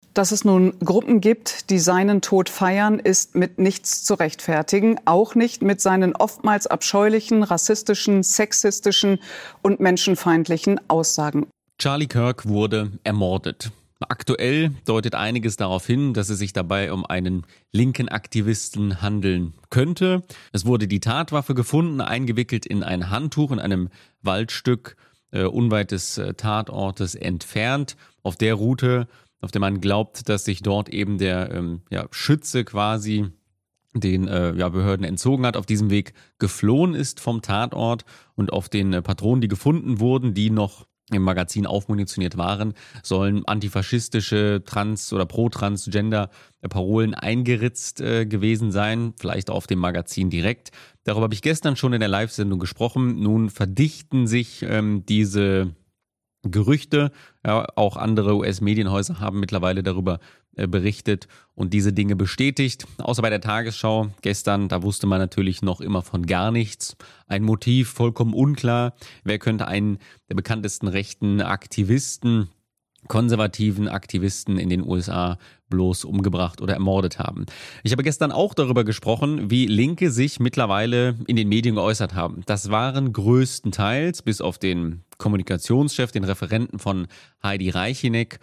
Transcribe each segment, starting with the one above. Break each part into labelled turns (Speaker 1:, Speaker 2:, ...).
Speaker 1: Dass es nun Gruppen gibt, die seinen Tod feiern, ist mit nichts zu rechtfertigen. Auch nicht mit seinen oftmals abscheulichen, rassistischen, sexistischen und menschenfeindlichen Aussagen.
Speaker 2: Charlie Kirk wurde ermordet. Aktuell deutet einiges darauf hin, dass es sich dabei um einen linken Aktivisten handeln könnte. Es wurde die Tatwaffe gefunden, eingewickelt in ein Handtuch in einem Waldstück unweit des Tatortes entfernt. Auf der Route, auf der man glaubt, dass sich dort eben der Schütze quasi den Behörden entzogen hat, auf diesem Weg geflohen ist vom Tatort, und auf den Patronen, die gefunden wurden, die noch im Magazin aufmunitioniert waren, sollen antifaschistische Trans- oder Pro-Transgender-Parolen eingeritzt gewesen sein, vielleicht auf dem Magazin direkt. Darüber habe ich gestern schon in der Live-Sendung gesprochen. Nun verdichten sich diese Gerüchte. Ja, auch andere US-Medienhäuser haben mittlerweile darüber berichtet und diese Dinge bestätigt. Außer bei der Tagesschau gestern, da wusste man natürlich noch immer von gar nichts. Ein Motiv vollkommen unklar. Wer könnte einen der bekanntesten rechten Aktivisten, konservativen Aktivisten in den USA bloß umgebracht oder ermordet haben? Ich habe gestern auch darüber gesprochen, wie Linke sich mittlerweile in den Medien geäußert haben. Das waren größtenteils, bis auf den Kommunikationschef, den Referenten von Heidi Reicheneck,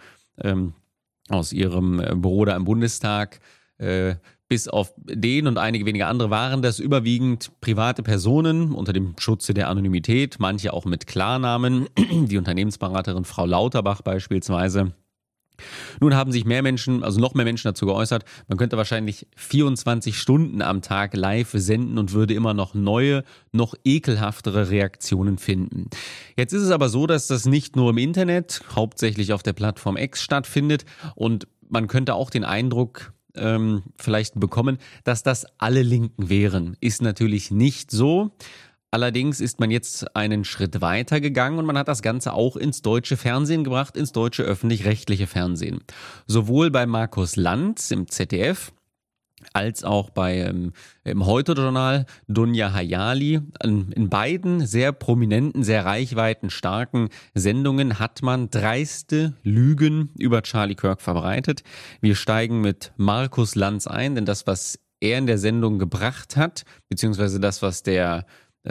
Speaker 2: aus ihrem Büro da im Bundestag, bis auf den und einige wenige andere waren das überwiegend private Personen unter dem Schutze der Anonymität, manche auch mit Klarnamen, die Unternehmensberaterin Frau Lauterbach beispielsweise. Nun haben sich noch mehr Menschen dazu geäußert. Man könnte wahrscheinlich 24 Stunden am Tag live senden und würde immer noch neue, noch ekelhaftere Reaktionen finden. Jetzt ist es aber so, dass das nicht nur im Internet, hauptsächlich auf der Plattform X stattfindet, und man könnte auch den Eindruck vielleicht bekommen, dass das alle Linken wären. Ist natürlich nicht so. Allerdings ist man jetzt einen Schritt weiter gegangen und man hat das Ganze auch ins deutsche Fernsehen gebracht, ins deutsche öffentlich-rechtliche Fernsehen. Sowohl bei Markus Lanz im ZDF als auch im Heute-Journal Dunja Hayali. In beiden sehr prominenten, sehr reichweitenstarken Sendungen hat man dreiste Lügen über Charlie Kirk verbreitet. Wir steigen mit Markus Lanz ein, denn das, was er in der Sendung gebracht hat, beziehungsweise das, was der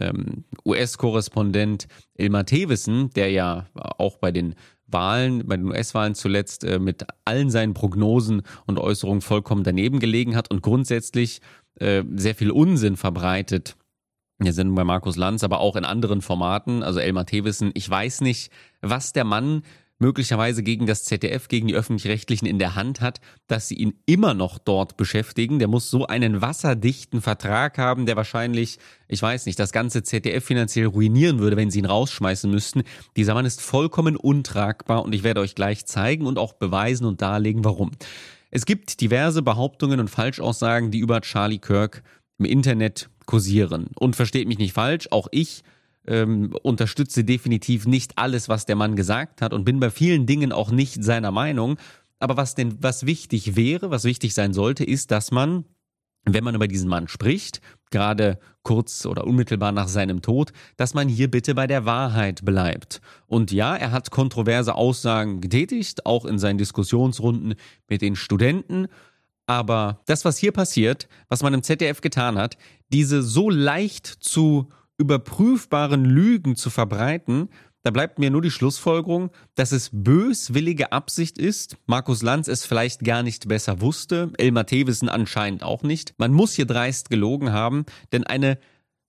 Speaker 2: US-Korrespondent Elmar Thewissen, der ja auch bei den US-Wahlen zuletzt mit allen seinen Prognosen und Äußerungen vollkommen daneben gelegen hat und grundsätzlich sehr viel Unsinn verbreitet in der Sendung bei Markus Lanz, aber auch in anderen Formaten. Also Elmar Thewissen, ich weiß nicht, was der Mann möglicherweise gegen das ZDF, gegen die Öffentlich-Rechtlichen in der Hand hat, dass sie ihn immer noch dort beschäftigen. Der muss so einen wasserdichten Vertrag haben, der wahrscheinlich, ich weiß nicht, das ganze ZDF finanziell ruinieren würde, wenn sie ihn rausschmeißen müssten. Dieser Mann ist vollkommen untragbar und ich werde euch gleich zeigen und auch beweisen und darlegen, warum. Es gibt diverse Behauptungen und Falschaussagen, die über Charlie Kirk im Internet kursieren. Und versteht mich nicht falsch, auch ich unterstütze definitiv nicht alles, was der Mann gesagt hat und bin bei vielen Dingen auch nicht seiner Meinung. Aber was wichtig wäre, was wichtig sein sollte, ist, dass man, wenn man über diesen Mann spricht, gerade kurz oder unmittelbar nach seinem Tod, dass man hier bitte bei der Wahrheit bleibt. Und ja, er hat kontroverse Aussagen getätigt, auch in seinen Diskussionsrunden mit den Studenten. Aber das, was hier passiert, was man im ZDF getan hat, diese so leicht zu überprüfbaren Lügen zu verbreiten, da bleibt mir nur die Schlussfolgerung, dass es böswillige Absicht ist. Markus Lanz es vielleicht gar nicht besser wusste, Elmar Thewissen anscheinend auch nicht. Man muss hier dreist gelogen haben, denn eine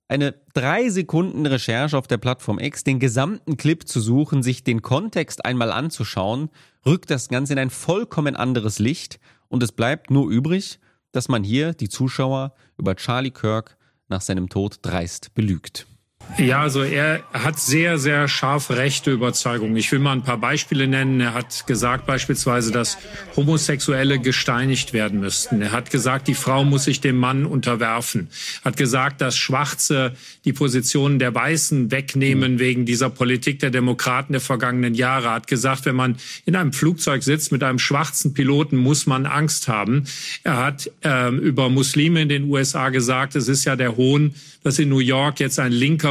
Speaker 2: 3 Sekunden Recherche auf der Plattform X, den gesamten Clip zu suchen, sich den Kontext einmal anzuschauen, rückt das Ganze in ein vollkommen anderes Licht und es bleibt nur übrig, dass man hier die Zuschauer über Charlie Kirk nach seinem Tod dreist belügt.
Speaker 3: Ja, also er hat sehr, sehr scharf rechte Überzeugungen. Ich will mal ein paar Beispiele nennen. Er hat gesagt beispielsweise, dass Homosexuelle gesteinigt werden müssten. Er hat gesagt, die Frau muss sich dem Mann unterwerfen. Hat gesagt, dass Schwarze die Positionen der Weißen wegnehmen wegen dieser Politik der Demokraten der vergangenen Jahre. Hat gesagt, wenn man in einem Flugzeug sitzt mit einem schwarzen Piloten, muss man Angst haben. Er hat über Muslime in den USA gesagt, es ist ja der Hohn, dass in New York jetzt ein linker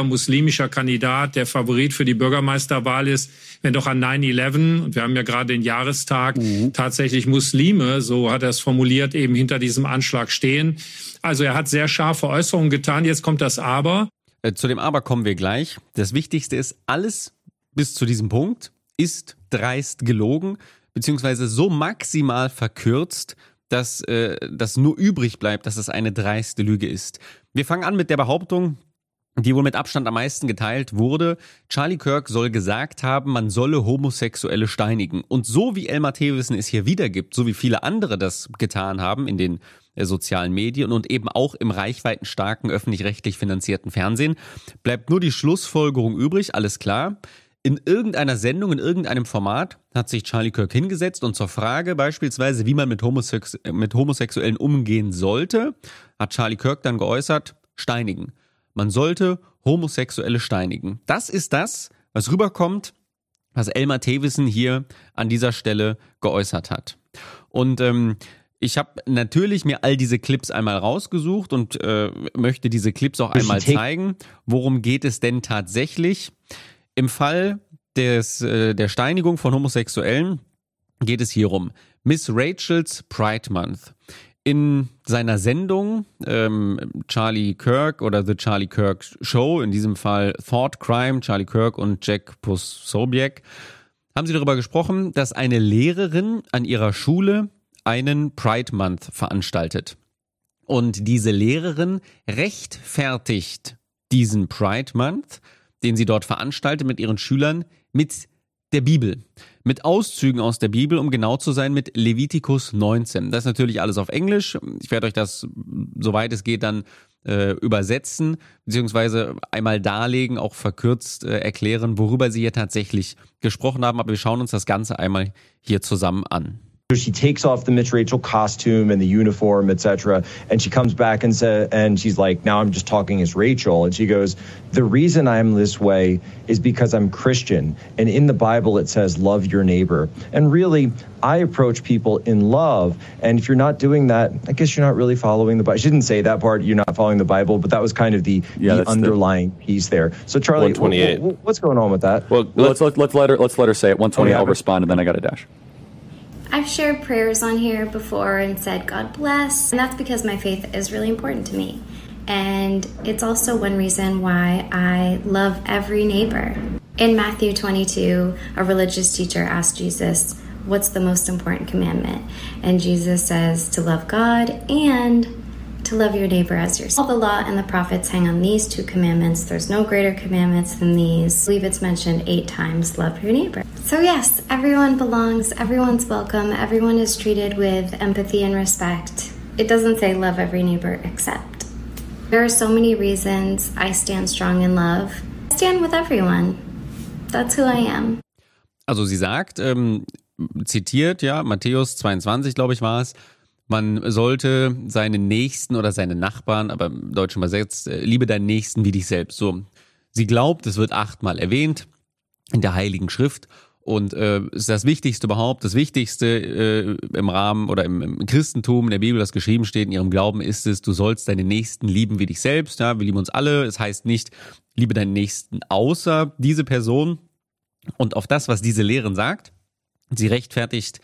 Speaker 3: muslimischer Kandidat der Favorit für die Bürgermeisterwahl ist, wenn doch an 9/11, und wir haben ja gerade den Jahrestag, tatsächlich Muslime, so hat er es formuliert, eben hinter diesem Anschlag stehen. Also er hat sehr scharfe Äußerungen getan. Jetzt kommt das Aber.
Speaker 2: Zu dem Aber kommen wir gleich. Das Wichtigste ist, alles bis zu diesem Punkt ist dreist gelogen, beziehungsweise so maximal verkürzt, dass das nur übrig bleibt, dass es eine dreiste Lüge ist. Wir fangen an mit der Behauptung, die wohl mit Abstand am meisten geteilt wurde. Charlie Kirk soll gesagt haben, man solle Homosexuelle steinigen. Und so wie Elmar Thewissen es hier wiedergibt, so wie viele andere das getan haben in den sozialen Medien und eben auch im reichweitenstarken öffentlich-rechtlich finanzierten Fernsehen, bleibt nur die Schlussfolgerung übrig, alles klar. In irgendeiner Sendung, in irgendeinem Format hat sich Charlie Kirk hingesetzt und zur Frage beispielsweise, wie man mit Homosexuellen umgehen sollte, hat Charlie Kirk dann geäußert, steinigen. Man sollte Homosexuelle steinigen. Das ist das, was rüberkommt, was Elmar Thewissen hier an dieser Stelle geäußert hat. Und ich habe natürlich mir all diese Clips einmal rausgesucht und möchte diese Clips auch einmal zeigen. Worum geht es denn tatsächlich? Im Fall der Steinigung von Homosexuellen geht es hierum. Miss Rachels Pride Month. In seiner Sendung Charlie Kirk oder The Charlie Kirk Show, in diesem Fall Thought Crime, Charlie Kirk und Jack Posobiec, haben sie darüber gesprochen, dass eine Lehrerin an ihrer Schule einen Pride Month veranstaltet. Und diese Lehrerin rechtfertigt diesen Pride Month, den sie dort veranstaltet mit ihren Schülern, mit der Bibel. Mit Auszügen aus der Bibel, um genau zu sein, mit Levitikus 19. Das ist natürlich alles auf Englisch. Ich werde euch das, soweit es geht, dann übersetzen, beziehungsweise einmal darlegen, auch verkürzt erklären, worüber sie hier tatsächlich gesprochen haben. Aber wir schauen uns das Ganze einmal hier zusammen an.
Speaker 4: She takes off the Miss Rachel costume and the uniform, etc. And she comes back and she's like, now I'm just talking as Rachel. And she goes, the reason I'm this way is because I'm Christian. And in the Bible, it says, love your neighbor. And really, I approach people in love. And if you're not doing that, I guess you're not really following the Bible. She didn't say that part, you're not following the Bible, but that was kind of the underlying piece there. So Charlie, what's going on with that?
Speaker 5: Well, let's let her say it. 120, I'll respond, and then I got a dash.
Speaker 6: I've shared prayers on here before and said, God bless. And that's because my faith is really important to me. And it's also one reason why I love every neighbor. In Matthew 22, a religious teacher asked Jesus, what's the most important commandment? And Jesus says to love God and to love your neighbor as yourself. All the law and the prophets hang on these two commandments. There's no greater commandments than these. I believe it's mentioned 8 times, love your neighbor. So yes, everyone belongs, everyone's welcome, everyone is treated with empathy and respect. It doesn't say love every neighbor except. There are so many reasons I stand strong in love. I stand with everyone. That's who I am.
Speaker 2: Also sie sagt, zitiert, ja, Matthäus 22, glaube ich, war es, man sollte seinen Nächsten oder seine Nachbarn, aber im Deutschen übersetzt, liebe deinen Nächsten wie dich selbst. So, sie glaubt, es wird 8-mal erwähnt in der Heiligen Schrift und ist das Wichtigste überhaupt. Das Wichtigste im Rahmen oder im Christentum, in der Bibel, das geschrieben steht, in ihrem Glauben ist es, du sollst deinen Nächsten lieben wie dich selbst. Ja, wir lieben uns alle. Es heißt nicht, liebe deinen Nächsten außer diese Person. Und auf das, was diese Lehrerin sagt, sie rechtfertigt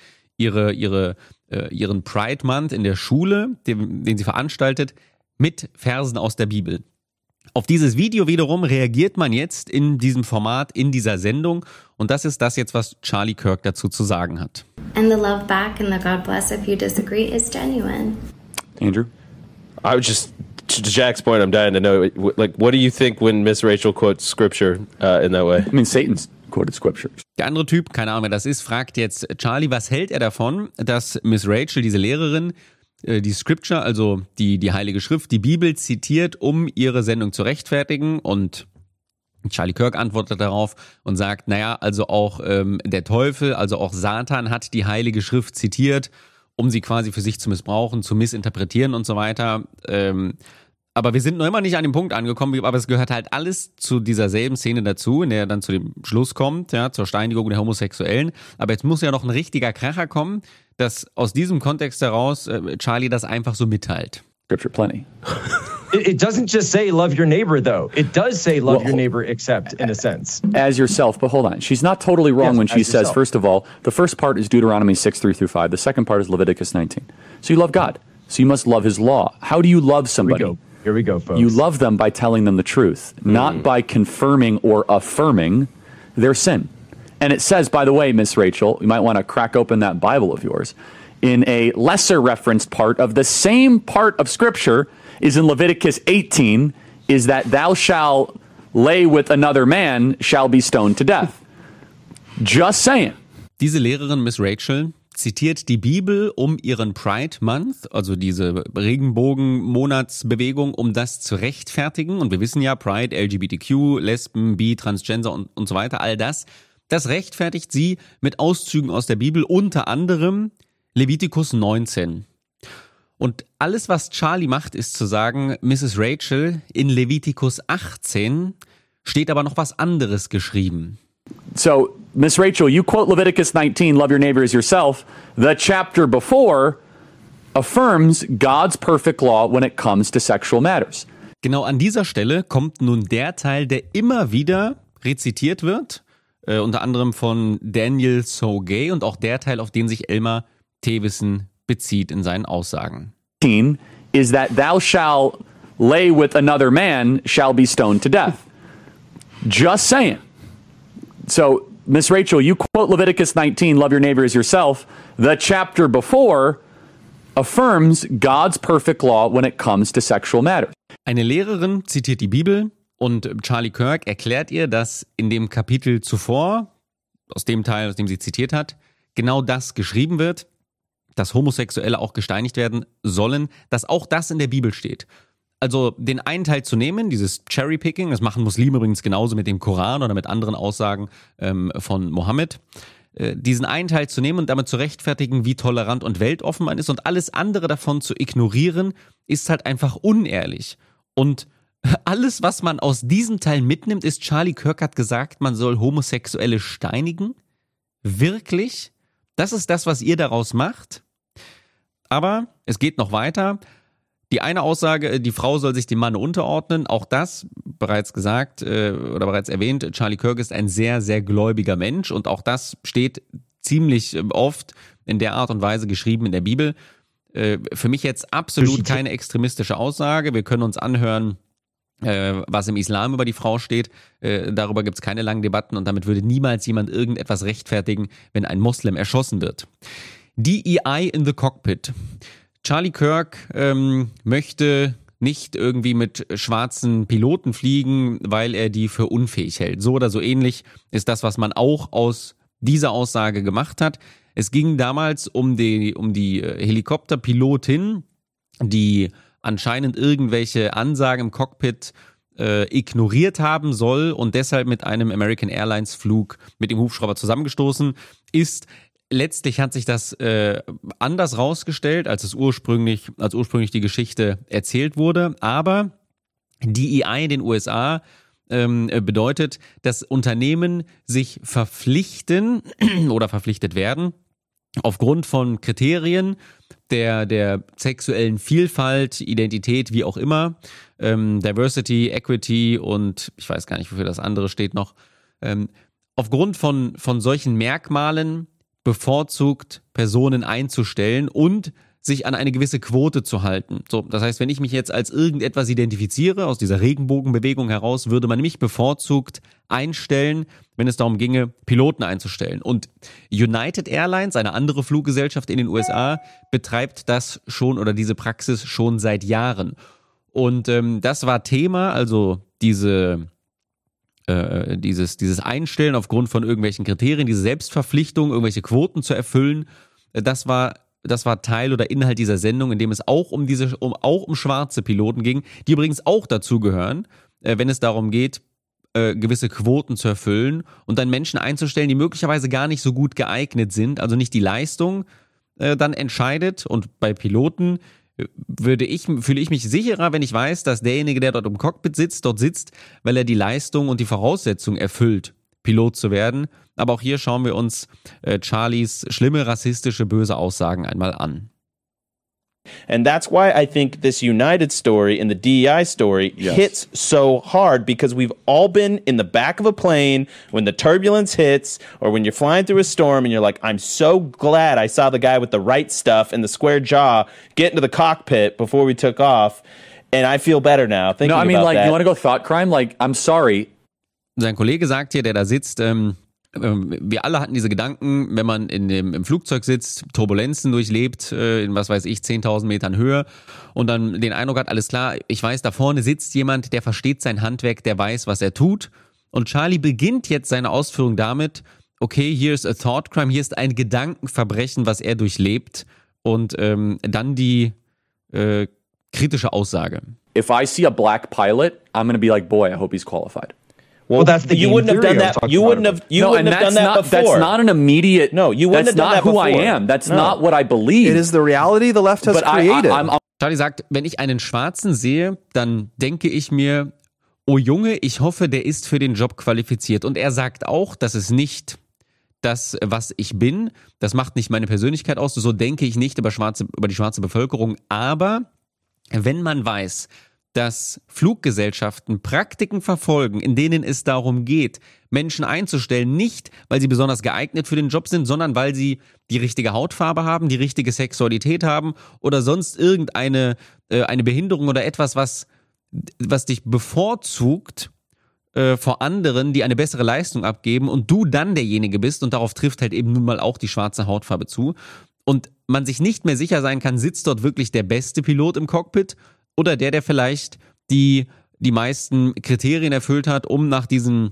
Speaker 2: ihren Pride Month in der Schule, den sie veranstaltet, mit Versen aus der Bibel. Auf dieses Video wiederum reagiert man jetzt in diesem Format, in dieser Sendung. Und das ist das jetzt, was Charlie Kirk dazu zu sagen hat.
Speaker 6: And the love back and the God bless if you disagree is genuine.
Speaker 5: Andrew?
Speaker 7: I would just, to Jack's point, I'm dying to know, like, what do you think when Miss Rachel quotes scripture in that way?
Speaker 5: I mean, Satan's quoted scripture.
Speaker 2: Der andere Typ, keine Ahnung, wer das ist, fragt jetzt Charlie, was hält er davon, dass Miss Rachel, diese Lehrerin, die Scripture, also die Heilige Schrift, die Bibel zitiert, um ihre Sendung zu rechtfertigen. Und Charlie Kirk antwortet darauf und sagt, naja, also auch der Teufel, also auch Satan hat die Heilige Schrift zitiert, um sie quasi für sich zu missbrauchen, zu missinterpretieren und so weiter. Aber wir sind noch immer nicht an dem Punkt angekommen, aber es gehört halt alles zu dieser selben Szene dazu, in der er dann zu dem Schluss kommt, ja, zur Steinigung der Homosexuellen. Aber jetzt muss ja noch ein richtiger Kracher kommen, dass aus diesem Kontext heraus Charlie das einfach so mitteilt.
Speaker 5: Scripture plenty.
Speaker 4: It doesn't just say love your neighbor, though. It does say love your neighbor, except in a sense.
Speaker 5: As yourself, but hold on. She's not totally wrong when she says, first of all, the first part is Deuteronomy 6:3-5. The second part is Leviticus 19. So you love God. So you must love his law. How do you love somebody?
Speaker 4: Here we go, folks.
Speaker 5: You love them by telling them the truth, not by confirming or affirming their sin. And it says, by the way, Miss Rachel, you might want to crack open that Bible of yours. In a lesser referenced part of the same part of Scripture is in Leviticus 18, is that thou shalt lay with another man shall be stoned to death. Just saying.
Speaker 2: Diese Lehrerin, Miss Rachel, zitiert die Bibel, um ihren Pride Month, also diese Regenbogen-Monatsbewegung, um das zu rechtfertigen. Und wir wissen ja, Pride, LGBTQ, Lesben, Bi, Transgender und so weiter, all das. Das rechtfertigt sie mit Auszügen aus der Bibel, unter anderem Levitikus 19. Und alles, was Charlie macht, ist zu sagen, Mrs. Rachel, in Levitikus 18 steht aber noch was anderes geschrieben.
Speaker 5: So, Miss Rachel, you quote Leviticus 19, love your neighbor as yourself. The chapter before affirms God's perfect law when it comes to sexual matters.
Speaker 2: Genau an dieser Stelle kommt nun der Teil, der immer wieder rezitiert wird, unter anderem von Daniel So Gay und auch der Teil, auf den sich Elmar Thewissen bezieht in seinen Aussagen.
Speaker 5: Is that thou shalt lay with another man shall be stoned to death. Just saying. So, Miss Rachel, you quote Leviticus 19, love your neighbor as yourself. The chapter before affirms God's perfect law when it comes to sexual matters.
Speaker 2: Eine Lehrerin zitiert die Bibel und Charlie Kirk erklärt ihr, dass in dem Kapitel zuvor, aus dem Teil, aus dem sie zitiert hat, genau das geschrieben wird, dass Homosexuelle auch gesteinigt werden sollen, dass auch das in der Bibel steht. Also den einen Teil zu nehmen, dieses Cherrypicking, das machen Muslime übrigens genauso mit dem Koran oder mit anderen Aussagen von Mohammed, diesen einen Teil zu nehmen und damit zu rechtfertigen, wie tolerant und weltoffen man ist und alles andere davon zu ignorieren, ist halt einfach unehrlich. Und alles, was man aus diesem Teil mitnimmt, ist, Charlie Kirk hat gesagt, man soll Homosexuelle steinigen. Wirklich? Das ist das, was ihr daraus macht? Aber es geht noch weiter. Die eine Aussage, die Frau soll sich dem Mann unterordnen, auch das bereits gesagt oder bereits erwähnt, Charlie Kirk ist ein sehr, sehr gläubiger Mensch und auch das steht ziemlich oft in der Art und Weise geschrieben in der Bibel. Für mich jetzt absolut keine extremistische Aussage. Wir können uns anhören, was im Islam über die Frau steht. Darüber gibt es keine langen Debatten und damit würde niemals jemand irgendetwas rechtfertigen, wenn ein Moslem erschossen wird. DEI in the Cockpit. Charlie Kirk möchte nicht irgendwie mit schwarzen Piloten fliegen, weil er die für unfähig hält. So oder so ähnlich ist das, was man auch aus dieser Aussage gemacht hat. Es ging damals um die Helikopterpilotin, die anscheinend irgendwelche Ansagen im Cockpit ignoriert haben soll und deshalb mit einem American Airlines Flug mit dem Hubschrauber zusammengestoßen ist. Letztlich hat sich das anders rausgestellt, als ursprünglich die Geschichte erzählt wurde. Aber DEI in den USA bedeutet, dass Unternehmen sich verpflichten oder verpflichtet werden, aufgrund von Kriterien der sexuellen Vielfalt, Identität, wie auch immer, Diversity, Equity und ich weiß gar nicht, wofür das andere steht noch, aufgrund von solchen Merkmalen bevorzugt Personen einzustellen und sich an eine gewisse Quote zu halten. So, das heißt, wenn ich mich jetzt als irgendetwas identifiziere, aus dieser Regenbogenbewegung heraus, würde man mich bevorzugt einstellen, wenn es darum ginge, Piloten einzustellen. Und United Airlines, eine andere Fluggesellschaft in den USA, betreibt das schon oder diese Praxis schon seit Jahren. Und das war Thema, also dieses Einstellen aufgrund von irgendwelchen Kriterien, diese Selbstverpflichtung, irgendwelche Quoten zu erfüllen, das war Teil oder Inhalt dieser Sendung, in dem es auch um schwarze Piloten ging, die übrigens auch dazugehören, wenn es darum geht, gewisse Quoten zu erfüllen und dann Menschen einzustellen, die möglicherweise gar nicht so gut geeignet sind, also nicht die Leistung dann entscheidet. Und bei Piloten fühle ich mich sicherer, wenn ich weiß, dass derjenige, der dort im Cockpit sitzt, dort sitzt, weil er die Leistung und die Voraussetzung erfüllt, Pilot zu werden. Aber auch hier schauen wir uns Charlies schlimme, rassistische, böse Aussagen einmal an.
Speaker 7: And that's why I think this United story and the DEI story hits so hard, because we've all been in the back of a plane when the turbulence hits or when you're flying through a storm and you're like, I'm so glad I saw the guy with the right stuff and the square jaw get into the cockpit before we took off. And I feel better now thinking about that. No, I mean, like,
Speaker 5: you want to go thought crime? Like, I'm sorry.
Speaker 2: Sein Kollege sagt hier, der da sitzt, wir alle hatten diese Gedanken, wenn man im Flugzeug sitzt, Turbulenzen durchlebt, in was weiß ich, 10.000 Metern Höhe und dann den Eindruck hat, alles klar, ich weiß, da vorne sitzt jemand, der versteht sein Handwerk, der weiß, was er tut. Und Charlie beginnt jetzt seine Ausführung damit, okay, hier ist a thought crime, hier ist ein Gedankenverbrechen, was er durchlebt und dann die kritische Aussage.
Speaker 5: If I see a black pilot, I'm going to be like, boy, I hope he's qualified.
Speaker 7: Well, that's the you wouldn't have done that. You wouldn't have. You wouldn't have done that before.
Speaker 5: That's not an immediate.
Speaker 7: No, you wouldn't have done that before.
Speaker 5: That's not who I am. That's not what I believe.
Speaker 8: It is the reality the left has created.
Speaker 2: Charlie sagt, wenn ich einen Schwarzen sehe, dann denke ich mir, oh Junge, ich hoffe, der ist für den Job qualifiziert. Und er sagt auch, das ist nicht das, was ich bin. Das macht nicht meine Persönlichkeit aus. So denke ich nicht über die schwarze Bevölkerung. Aber wenn man weiß, dass Fluggesellschaften Praktiken verfolgen, in denen es darum geht, Menschen einzustellen, nicht weil sie besonders geeignet für den Job sind, sondern weil sie die richtige Hautfarbe haben, die richtige Sexualität haben oder sonst irgendeine eine Behinderung oder etwas, was dich bevorzugt vor anderen, die eine bessere Leistung abgeben und du dann derjenige bist und darauf trifft halt eben nun mal auch die schwarze Hautfarbe zu und man sich nicht mehr sicher sein kann, sitzt dort wirklich der beste Pilot im Cockpit oder der vielleicht die meisten Kriterien erfüllt hat, um nach diesen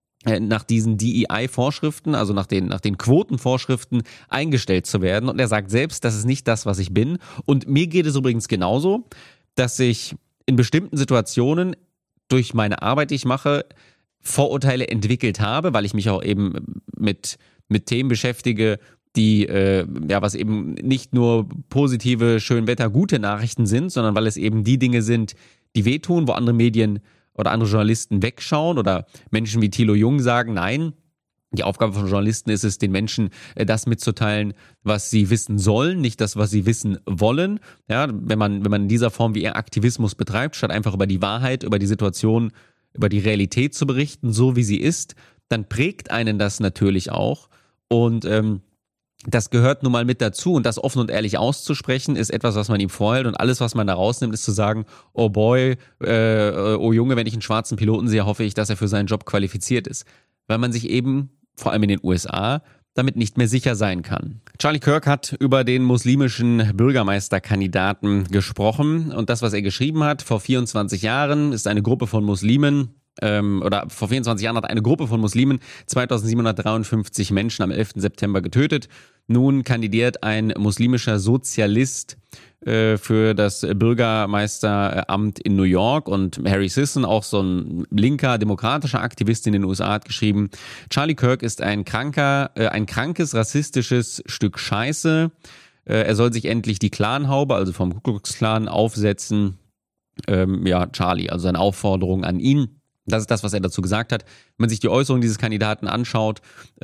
Speaker 2: DEI-Vorschriften, also nach den Quotenvorschriften eingestellt zu werden. Und er sagt selbst, das ist nicht das, was ich bin. Und mir geht es übrigens genauso, dass ich in bestimmten Situationen durch meine Arbeit, die ich mache, Vorurteile entwickelt habe, weil ich mich auch eben mit Themen beschäftige, die, was eben nicht nur positive, Schönwetter, gute Nachrichten sind, sondern weil es eben die Dinge sind, die wehtun, wo andere Medien oder andere Journalisten wegschauen oder Menschen wie Thilo Jung sagen, nein, die Aufgabe von Journalisten ist es, den Menschen das mitzuteilen, was sie wissen sollen, nicht das, was sie wissen wollen. Ja, wenn man in dieser Form wie er Aktivismus betreibt, statt einfach über die Wahrheit, über die Situation, über die Realität zu berichten, so wie sie ist, dann prägt einen das natürlich auch und das gehört nun mal mit dazu und das offen und ehrlich auszusprechen ist etwas, was man ihm vorhält und alles, was man da rausnimmt, ist zu sagen, oh boy, oh Junge, wenn ich einen schwarzen Piloten sehe, hoffe ich, dass er für seinen Job qualifiziert ist. Weil man sich eben, vor allem in den USA, damit nicht mehr sicher sein kann. Charlie Kirk hat über den muslimischen Bürgermeisterkandidaten gesprochen und das, was er geschrieben hat, vor 24 Jahren ist eine Gruppe von Muslimen, vor 24 Jahren hat eine Gruppe von Muslimen 2753 Menschen am 11. September getötet. Nun kandidiert ein muslimischer Sozialist für das Bürgermeisteramt in New York und Harry Sisson, auch so ein linker, demokratischer Aktivist in den USA, hat geschrieben, Charlie Kirk ist ein krankes, rassistisches Stück Scheiße. Er soll sich endlich die Clanhaube, also vom Ku Klux Klan, aufsetzen. Charlie, also eine Aufforderung an ihn. Das ist das, was er dazu gesagt hat. Wenn man sich die Äußerungen dieses Kandidaten anschaut,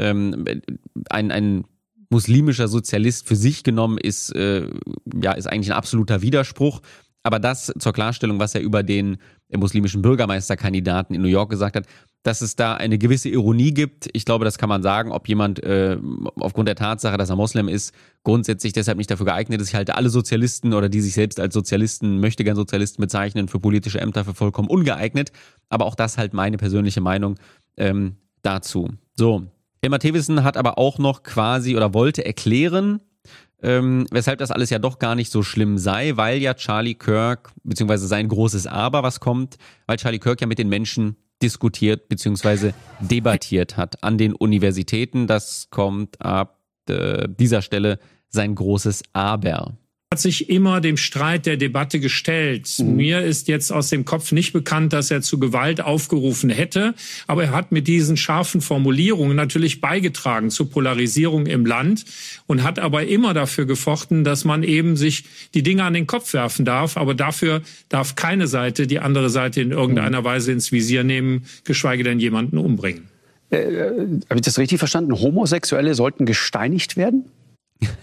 Speaker 2: ein muslimischer Sozialist für sich genommen ist eigentlich ein absoluter Widerspruch. Aber das zur Klarstellung, was er über den muslimischen Bürgermeisterkandidaten in New York gesagt hat, dass es da eine gewisse Ironie gibt. Ich glaube, das kann man sagen, ob jemand aufgrund der Tatsache, dass er Moslem ist, grundsätzlich deshalb nicht dafür geeignet ist. Ich halte alle Sozialisten oder die sich selbst als Sozialisten, möchte gern Sozialisten bezeichnen, für politische Ämter für vollkommen ungeeignet. Aber auch das halt meine persönliche Meinung dazu. So, Hilmar Thewissen hat aber auch noch quasi oder wollte erklären, weshalb das alles ja doch gar nicht so schlimm sei, weil ja Charlie Kirk, beziehungsweise sein großes Aber, was kommt, weil Charlie Kirk ja mit den Menschen diskutiert bzw. debattiert hat an den Universitäten. Das kommt ab dieser Stelle sein großes Aber.
Speaker 3: Hat sich immer dem Streit der Debatte gestellt. Mir ist jetzt aus dem Kopf nicht bekannt, dass er zu Gewalt aufgerufen hätte, aber er hat mit diesen scharfen Formulierungen natürlich beigetragen zur Polarisierung im Land und hat aber immer dafür gefochten, dass man eben sich die Dinge an den Kopf werfen darf, aber dafür darf keine Seite die andere Seite in irgendeiner Weise ins Visier nehmen, geschweige denn jemanden umbringen.
Speaker 8: Habe ich das richtig verstanden? Homosexuelle sollten gesteinigt werden?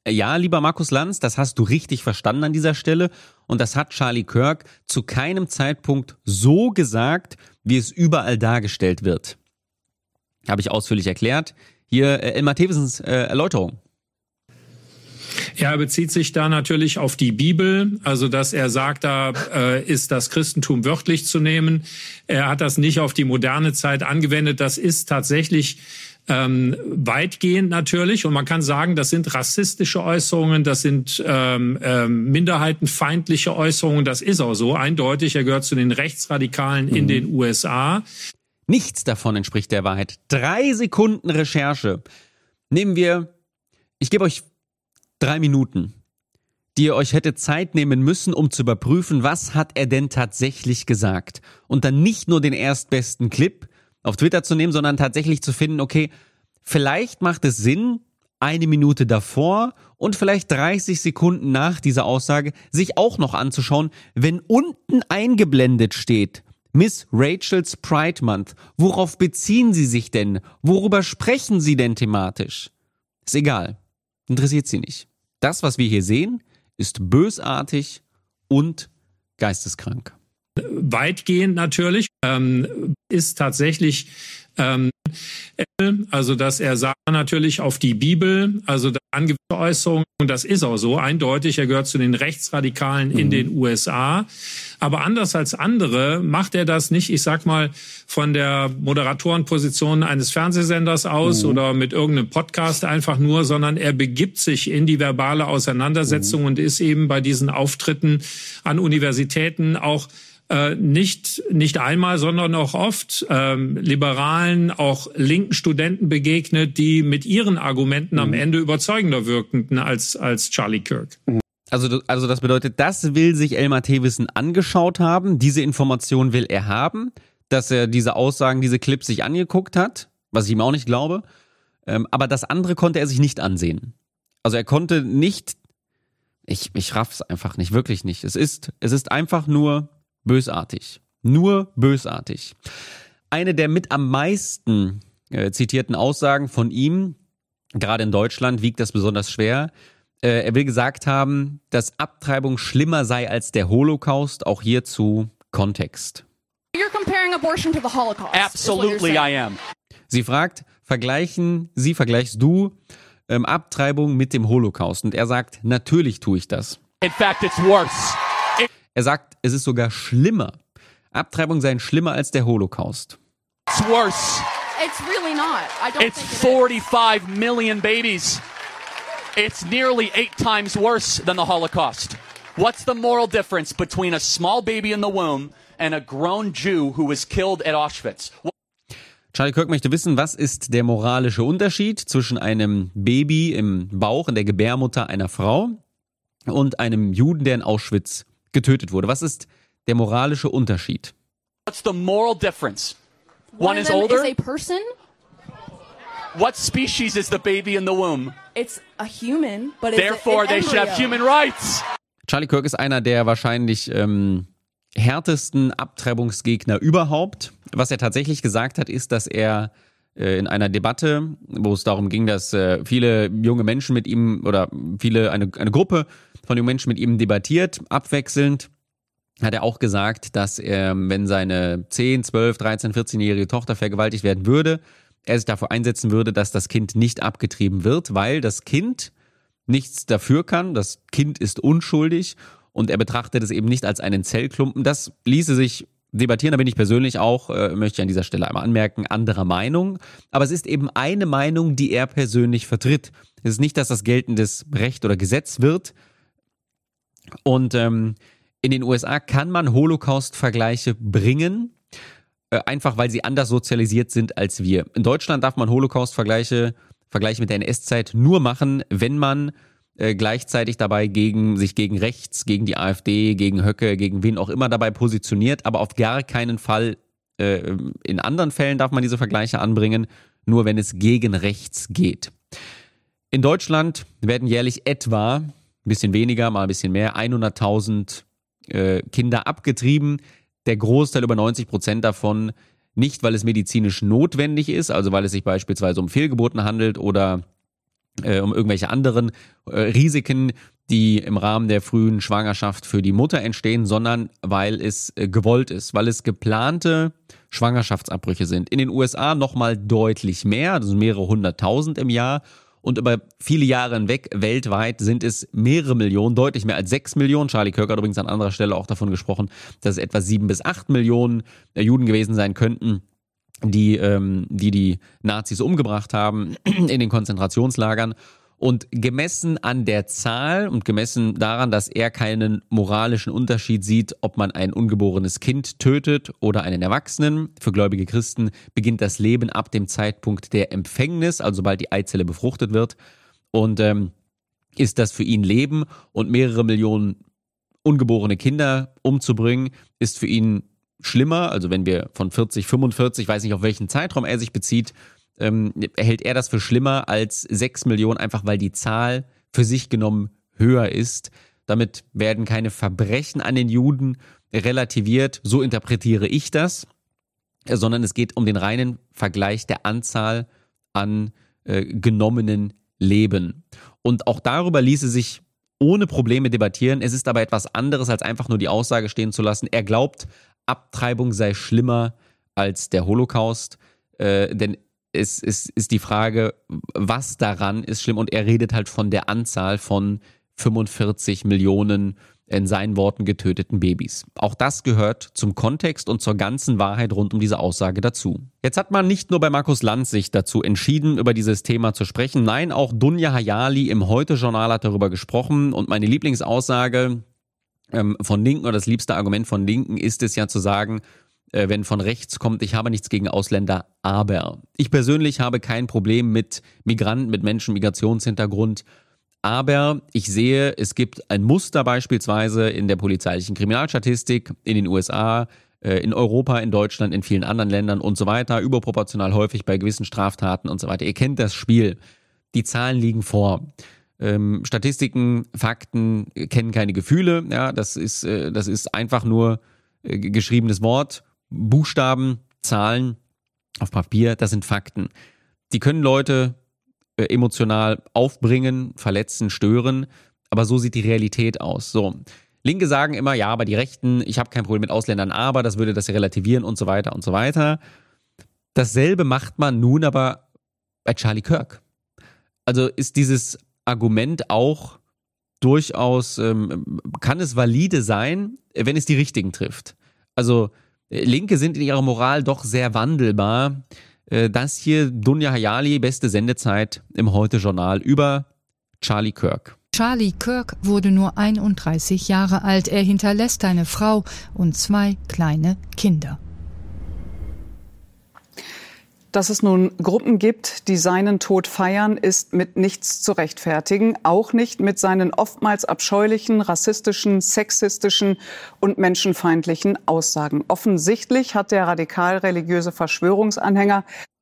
Speaker 2: Ja, lieber Markus Lanz, das hast du richtig verstanden an dieser Stelle. Und das hat Charlie Kirk zu keinem Zeitpunkt so gesagt, wie es überall dargestellt wird. Habe ich ausführlich erklärt. Hier Elmar Thewessens Erläuterung.
Speaker 3: Er bezieht sich da natürlich auf die Bibel, also dass er sagt, da ist das Christentum wörtlich zu nehmen. Er hat das nicht auf die moderne Zeit angewendet. Das ist tatsächlich weitgehend natürlich. Und man kann sagen, das sind rassistische Äußerungen, das sind minderheitenfeindliche Äußerungen. Das ist auch so, eindeutig. Er gehört zu den Rechtsradikalen in den USA.
Speaker 2: Nichts davon entspricht der Wahrheit. 3 Sekunden Recherche. Nehmen wir, ich gebe euch 3 Minuten, die ihr euch hättet Zeit nehmen müssen, um zu überprüfen, was hat er denn tatsächlich gesagt. Und dann nicht nur den erstbesten Clip auf Twitter zu nehmen, sondern tatsächlich zu finden, okay, vielleicht macht es Sinn, 1 Minute davor und vielleicht 30 Sekunden nach dieser Aussage sich auch noch anzuschauen, wenn unten eingeblendet steht, Miss Rachels Pride Month. Worauf beziehen Sie sich denn? Worüber sprechen Sie denn thematisch? Ist egal. Interessiert Sie nicht. Das, was wir hier sehen, ist bösartig und geisteskrank.
Speaker 3: Weitgehend natürlich, ist tatsächlich, also dass er sagt natürlich auf die Bibel, also angewandte Äußerungen, und das ist auch so, eindeutig, er gehört zu den Rechtsradikalen in den USA. Aber anders als andere macht er das nicht, ich sag mal, von der Moderatorenposition eines Fernsehsenders aus oder mit irgendeinem Podcast einfach nur, sondern er begibt sich in die verbale Auseinandersetzung und ist eben bei diesen Auftritten an Universitäten auch nicht einmal, sondern auch oft liberalen, auch linken Studenten begegnet, die mit ihren Argumenten am Ende überzeugender wirkten als Charlie Kirk.
Speaker 2: Also das bedeutet, das will sich Elmar Thewissen angeschaut haben, diese Information will er haben, dass er diese Aussagen, diese Clips sich angeguckt hat, was ich ihm auch nicht glaube, aber das andere konnte er sich nicht ansehen. Also er konnte nicht, ich raff's einfach nicht, wirklich nicht. Es ist einfach nur bösartig. Nur bösartig. Eine der mit am meisten zitierten Aussagen von ihm, gerade in Deutschland wiegt das besonders schwer. Er will gesagt haben, dass Abtreibung schlimmer sei als der Holocaust. Auch hierzu Kontext.
Speaker 9: You're comparing abortion to the Holocaust.
Speaker 10: Absolutely I am.
Speaker 2: Sie fragt, vergleichst du Abtreibung mit dem Holocaust? Und er sagt, natürlich tue ich das.
Speaker 10: In fact, it's worse.
Speaker 2: Er sagt, es ist sogar schlimmer. Abtreibung seien schlimmer als der Holocaust.
Speaker 10: It's worse.
Speaker 9: It's really not. I don't
Speaker 10: It's
Speaker 9: think it is.
Speaker 10: 45 million babies. It's nearly 8 times worse than the Holocaust. What's the moral difference between a small baby in the womb and a grown Jew who was killed at Auschwitz?
Speaker 2: Charlie Kirk möchte wissen, was ist der moralische Unterschied zwischen einem Baby im Bauch, in der Gebärmutter einer Frau und einem Juden, der in Auschwitz getötet wurde. Was ist der moralische Unterschied?
Speaker 10: What's the moral difference?
Speaker 9: One
Speaker 10: is
Speaker 9: of them
Speaker 10: older.
Speaker 9: is a person.
Speaker 10: What species is the baby in the womb?
Speaker 9: It's a human, but it's
Speaker 10: Therefore,
Speaker 9: an
Speaker 10: they should have
Speaker 9: embryo.
Speaker 10: human rights.
Speaker 2: Charlie Kirk ist einer der wahrscheinlich härtesten Abtreibungsgegner überhaupt. Was er tatsächlich gesagt hat, ist, dass er in einer Debatte, wo es darum ging, dass viele junge Menschen mit ihm oder eine Gruppe von jungen Menschen mit ihm debattiert, abwechselnd, hat er auch gesagt, dass er, wenn seine 10, 12, 13, 14-jährige Tochter vergewaltigt werden würde, er sich dafür einsetzen würde, dass das Kind nicht abgetrieben wird, weil das Kind nichts dafür kann, das Kind ist unschuldig und er betrachtet es eben nicht als einen Zellklumpen. Das ließe sich debattieren, da bin ich persönlich auch, möchte ich an dieser Stelle einmal anmerken, anderer Meinung. Aber es ist eben eine Meinung, die er persönlich vertritt. Es ist nicht, dass das geltendes Recht oder Gesetz wird. Und in den USA kann man Holocaust-Vergleiche bringen, einfach weil sie anders sozialisiert sind als wir. In Deutschland darf man Holocaust-Vergleiche mit der NS-Zeit nur machen, wenn man gleichzeitig dabei sich gegen rechts, gegen die AfD, gegen Höcke, gegen wen auch immer dabei positioniert, aber auf gar keinen Fall in anderen Fällen darf man diese Vergleiche anbringen, nur wenn es gegen rechts geht. In Deutschland werden jährlich etwa, ein bisschen weniger, mal ein bisschen mehr, 100.000 Kinder abgetrieben. Der Großteil, über 90% davon, nicht, weil es medizinisch notwendig ist, also weil es sich beispielsweise um Fehlgeburten handelt oder um irgendwelche anderen Risiken, die im Rahmen der frühen Schwangerschaft für die Mutter entstehen, sondern weil es gewollt ist, weil es geplante Schwangerschaftsabbrüche sind. In den USA nochmal deutlich mehr, also mehrere 100.000 im Jahr. Und über viele Jahre hinweg weltweit sind es mehrere Millionen, deutlich mehr als 6 Millionen. Charlie Kirk hat übrigens an anderer Stelle auch davon gesprochen, dass es etwa 7 bis 8 Millionen Juden gewesen sein könnten, die Nazis umgebracht haben in den Konzentrationslagern. Und gemessen an der Zahl und gemessen daran, dass er keinen moralischen Unterschied sieht, ob man ein ungeborenes Kind tötet oder einen Erwachsenen, für gläubige Christen beginnt das Leben ab dem Zeitpunkt der Empfängnis, also sobald die Eizelle befruchtet wird. Und ist das für ihn Leben, und mehrere Millionen ungeborene Kinder umzubringen, ist für ihn schlimmer. Also wenn wir von 40, 45, weiß nicht, auf welchen Zeitraum er sich bezieht, hält er das für schlimmer als 6 Millionen, einfach weil die Zahl für sich genommen höher ist. Damit werden keine Verbrechen an den Juden relativiert, so interpretiere ich das, sondern es geht um den reinen Vergleich der Anzahl an genommenen Leben. Und auch darüber ließe sich ohne Probleme debattieren. Es ist aber etwas anderes, als einfach nur die Aussage stehen zu lassen, er glaubt, Abtreibung sei schlimmer als der Holocaust, denn es ist die Frage, was daran ist schlimm, und er redet halt von der Anzahl von 45 Millionen in seinen Worten getöteten Babys. Auch das gehört zum Kontext und zur ganzen Wahrheit rund um diese Aussage dazu. Jetzt hat man nicht nur bei Markus Lanz sich dazu entschieden, über dieses Thema zu sprechen, nein, auch Dunja Hayali im Heute-Journal hat darüber gesprochen, und meine Lieblingsaussage von Linken, oder das liebste Argument von Linken ist es ja zu sagen, wenn von rechts kommt, ich habe nichts gegen Ausländer, aber ich persönlich habe kein Problem mit Migranten, mit Menschen, Migrationshintergrund, aber ich sehe, es gibt ein Muster beispielsweise in der polizeilichen Kriminalstatistik in den USA, in Europa, in Deutschland, in vielen anderen Ländern und so weiter, überproportional häufig bei gewissen Straftaten und so weiter. Ihr kennt das Spiel. Die Zahlen liegen vor. Statistiken, Fakten kennen keine Gefühle. Ja, das ist einfach nur geschriebenes Wort. Buchstaben, Zahlen auf Papier, das sind Fakten. Die können Leute emotional aufbringen, verletzen, stören, aber so sieht die Realität aus. So, Linke sagen immer, ja, aber die Rechten, ich habe kein Problem mit Ausländern, aber das würde das relativieren und so weiter und so weiter. Dasselbe macht man nun aber bei Charlie Kirk. Also ist dieses Argument auch durchaus, kann es valide sein, wenn es die Richtigen trifft. Also Linke sind in ihrer Moral doch sehr wandelbar. Das hier Dunja Hayali, beste Sendezeit im Heute-Journal über Charlie Kirk.
Speaker 11: Charlie Kirk wurde nur 31 Jahre alt. Er hinterlässt eine Frau und 2 kleine Kinder.
Speaker 1: Dass es nun Gruppen gibt, die seinen Tod feiern, ist mit nichts zu rechtfertigen, auch nicht mit seinen oftmals abscheulichen, rassistischen, sexistischen und menschenfeindlichen Aussagen. Offensichtlich hat der radikal-religiöse Verschwörungsanhänger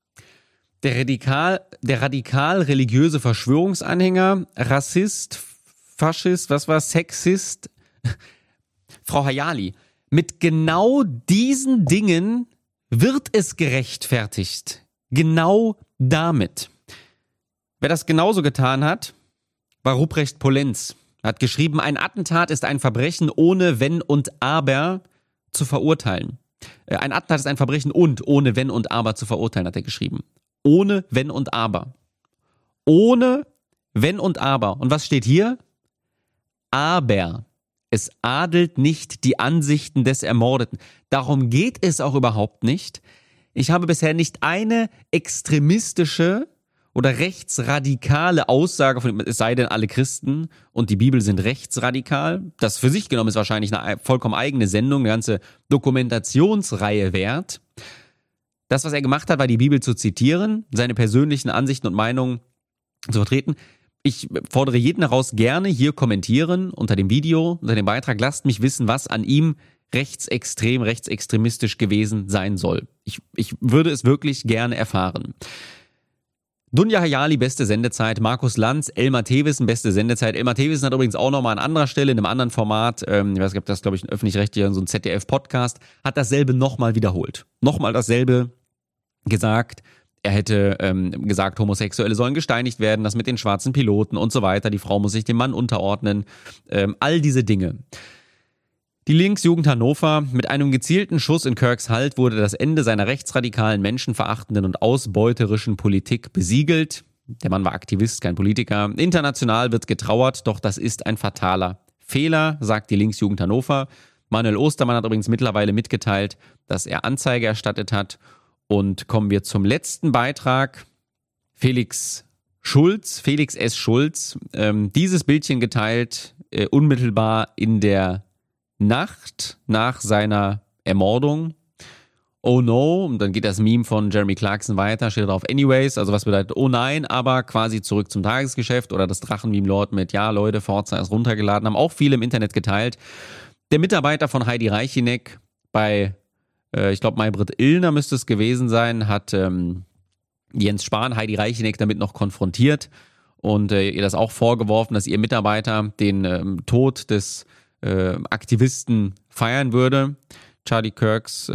Speaker 2: radikal-religiöse Verschwörungsanhänger, Rassist, Faschist, Sexist, Frau Hayali, mit genau diesen Dingen wird es gerechtfertigt. Genau damit. Wer das genauso getan hat, war Ruprecht Polenz. Er hat geschrieben, ein Attentat ist ein Verbrechen ohne Wenn und Aber zu verurteilen. Ein Attentat ist ein Verbrechen und ohne Wenn und Aber zu verurteilen, hat er geschrieben. Ohne Wenn und Aber. Ohne Wenn und Aber. Und was steht hier? Aber es adelt nicht die Ansichten des Ermordeten. Darum geht es auch überhaupt nicht. Ich habe bisher nicht eine extremistische oder rechtsradikale Aussage von, es sei denn alle Christen und die Bibel sind rechtsradikal. Das für sich genommen ist wahrscheinlich eine vollkommen eigene Sendung, eine ganze Dokumentationsreihe wert. Das, was er gemacht hat, war die Bibel zu zitieren, seine persönlichen Ansichten und Meinungen zu vertreten. Ich fordere jeden heraus, gerne hier kommentieren unter dem Video, unter dem Beitrag. Lasst mich wissen, was an ihm rechtsextrem, rechtsextremistisch gewesen sein soll. Ich würde es wirklich gerne erfahren. Dunja Hayali, beste Sendezeit. Markus Lanz, Elmar Thewissen, beste Sendezeit. Elmar Thewissen hat übrigens auch nochmal an anderer Stelle, in einem anderen Format, ich weiß nicht, ob das, glaube ich, ein öffentlich-rechtlicher, so ein ZDF-Podcast, hat dasselbe nochmal wiederholt. Nochmal dasselbe gesagt. Er hätte gesagt, Homosexuelle sollen gesteinigt werden, das mit den schwarzen Piloten und so weiter. Die Frau muss sich dem Mann unterordnen. All diese Dinge. Die Linksjugend Hannover: Mit einem gezielten Schuss in Kirks Halt wurde das Ende seiner rechtsradikalen, menschenverachtenden und ausbeuterischen Politik besiegelt. Der Mann war Aktivist, kein Politiker. International wird getrauert, doch das ist ein fataler Fehler, sagt die Linksjugend Hannover. Manuel Ostermann hat übrigens mittlerweile mitgeteilt, dass er Anzeige erstattet hat. Und kommen wir zum letzten Beitrag. Felix S. Schulz, dieses Bildchen geteilt, unmittelbar in der Nacht nach seiner Ermordung. Oh no, und dann geht das Meme von Jeremy Clarkson weiter, steht drauf anyways, also was bedeutet oh nein, aber quasi zurück zum Tagesgeschäft, oder das Drachenmeme-Lord mit ja Leute, Forza ist runtergeladen, haben auch viele im Internet geteilt. Der Mitarbeiter von Heidi Reicheneck bei, ich glaube Maybrit Illner müsste es gewesen sein, hat Jens Spahn, Heidi Reicheneck damit noch konfrontiert und ihr das auch vorgeworfen, dass ihr Mitarbeiter den Tod des Aktivisten feiern würde, Charlie Kirks,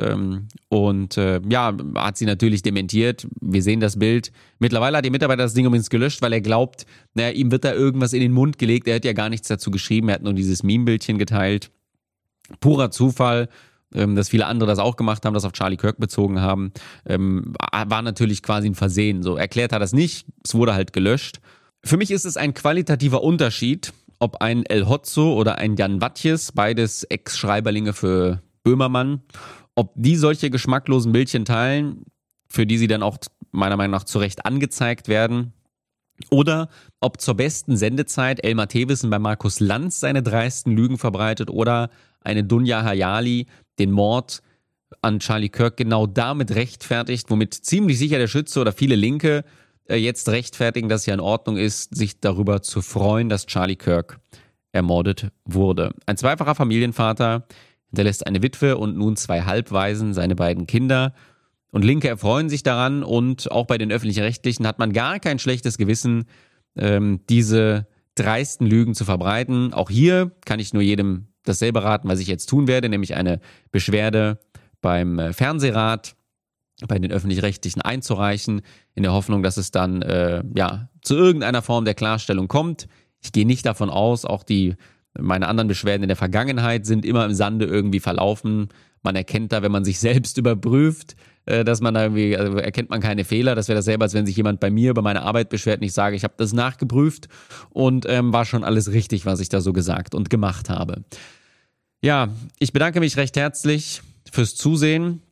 Speaker 2: hat sie natürlich dementiert. Wir sehen das Bild. Mittlerweile hat der Mitarbeiter das Ding übrigens gelöscht, weil er glaubt, ihm wird da irgendwas in den Mund gelegt. Er hat ja gar nichts dazu geschrieben, er hat nur dieses Meme-Bildchen geteilt. Purer Zufall, dass viele andere das auch gemacht haben, das auf Charlie Kirk bezogen haben, war natürlich quasi ein Versehen. So erklärt hat er es nicht, es wurde halt gelöscht. Für mich ist es ein qualitativer Unterschied, ob ein El Hotzo oder ein Jan Wattjes, beides Ex-Schreiberlinge für Böhmermann, ob die solche geschmacklosen Bildchen teilen, für die sie dann auch meiner Meinung nach zu Recht angezeigt werden, oder ob zur besten Sendezeit Elmar Thewissen bei Markus Lanz seine dreisten Lügen verbreitet oder eine Dunja Hayali den Mord an Charlie Kirk genau damit rechtfertigt, womit ziemlich sicher der Schütze oder viele Linke jetzt rechtfertigen, dass es ja in Ordnung ist, sich darüber zu freuen, dass Charlie Kirk ermordet wurde. Ein zweifacher Familienvater hinterlässt eine Witwe und nun 2 Halbwaisen, seine beiden Kinder. Und Linke erfreuen sich daran, und auch bei den Öffentlich-Rechtlichen hat man gar kein schlechtes Gewissen, diese dreisten Lügen zu verbreiten. Auch hier kann ich nur jedem dasselbe raten, was ich jetzt tun werde, nämlich eine Beschwerde beim Fernsehrat, bei den Öffentlich-Rechtlichen einzureichen, in der Hoffnung, dass es dann zu irgendeiner Form der Klarstellung kommt. Ich gehe nicht davon aus, auch meine anderen Beschwerden in der Vergangenheit sind immer im Sande irgendwie verlaufen. Man erkennt da, wenn man sich selbst überprüft, dass man da irgendwie, also erkennt man keine Fehler. Das wäre dasselbe, als wenn sich jemand bei mir über meine Arbeit beschwert und ich sage, ich habe das nachgeprüft und war schon alles richtig, was ich da so gesagt und gemacht habe. Ja, ich bedanke mich recht herzlich fürs Zusehen.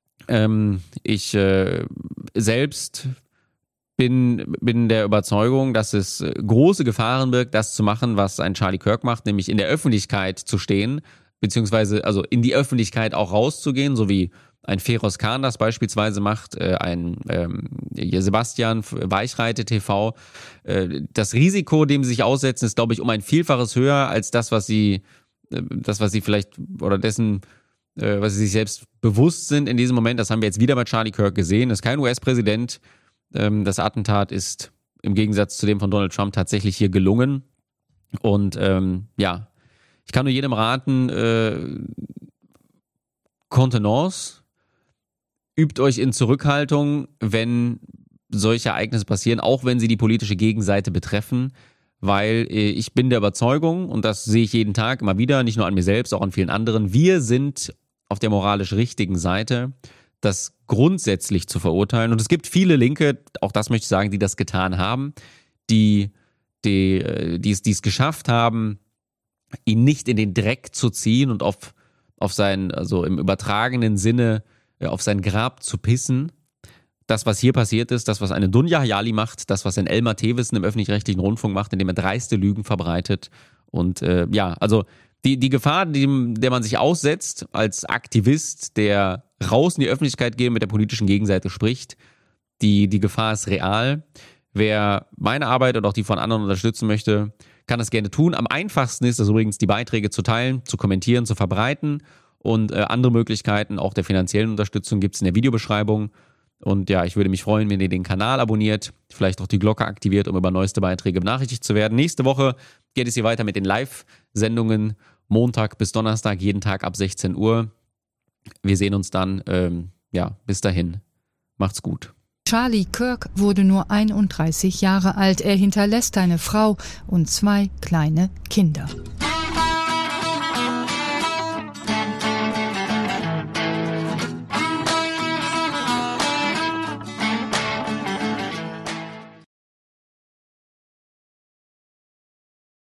Speaker 2: Ich selbst bin der Überzeugung, dass es große Gefahren birgt, das zu machen, was ein Charlie Kirk macht, nämlich in der Öffentlichkeit zu stehen, beziehungsweise also in die Öffentlichkeit auch rauszugehen, so wie ein Feroz Khan das beispielsweise macht, ein Sebastian Weichreite TV. Das Risiko, dem sie sich aussetzen, ist, glaube ich, um ein Vielfaches höher als das, was sie vielleicht, oder dessen, was sie sich selbst bewusst sind in diesem Moment. Das haben wir jetzt wieder bei Charlie Kirk gesehen. Das ist kein US-Präsident. Das Attentat ist im Gegensatz zu dem von Donald Trump tatsächlich hier gelungen. Und ich kann nur jedem raten, Kontenance, übt euch in Zurückhaltung, wenn solche Ereignisse passieren, auch wenn sie die politische Gegenseite betreffen, weil ich bin der Überzeugung, und das sehe ich jeden Tag immer wieder, nicht nur an mir selbst, auch an vielen anderen, wir sind auf der moralisch richtigen Seite, das grundsätzlich zu verurteilen. Und es gibt viele Linke, auch das möchte ich sagen, die das getan haben, die es geschafft haben, ihn nicht in den Dreck zu ziehen und auf sein, also im übertragenen Sinne, auf sein Grab zu pissen. Das, was hier passiert ist, das, was eine Dunja Hayali macht, das, was ein Elmar Thewissen im öffentlich-rechtlichen Rundfunk macht, indem er dreiste Lügen verbreitet. Und also die Gefahr, der man sich aussetzt als Aktivist, der raus in die Öffentlichkeit geht, mit der politischen Gegenseite spricht, die Gefahr ist real. Wer meine Arbeit und auch die von anderen unterstützen möchte, kann das gerne tun. Am einfachsten ist es übrigens, die Beiträge zu teilen, zu kommentieren, zu verbreiten. Und andere Möglichkeiten auch der finanziellen Unterstützung gibt es in der Videobeschreibung. Und ja, ich würde mich freuen, wenn ihr den Kanal abonniert, vielleicht auch die Glocke aktiviert, um über neueste Beiträge benachrichtigt zu werden. Nächste Woche geht es hier weiter mit den Live-Sendungen, Montag bis Donnerstag, jeden Tag ab 16 Uhr. Wir sehen uns dann. Bis dahin. Macht's gut.
Speaker 11: Charlie Kirk wurde nur 31 Jahre alt. Er hinterlässt eine Frau und 2 kleine Kinder.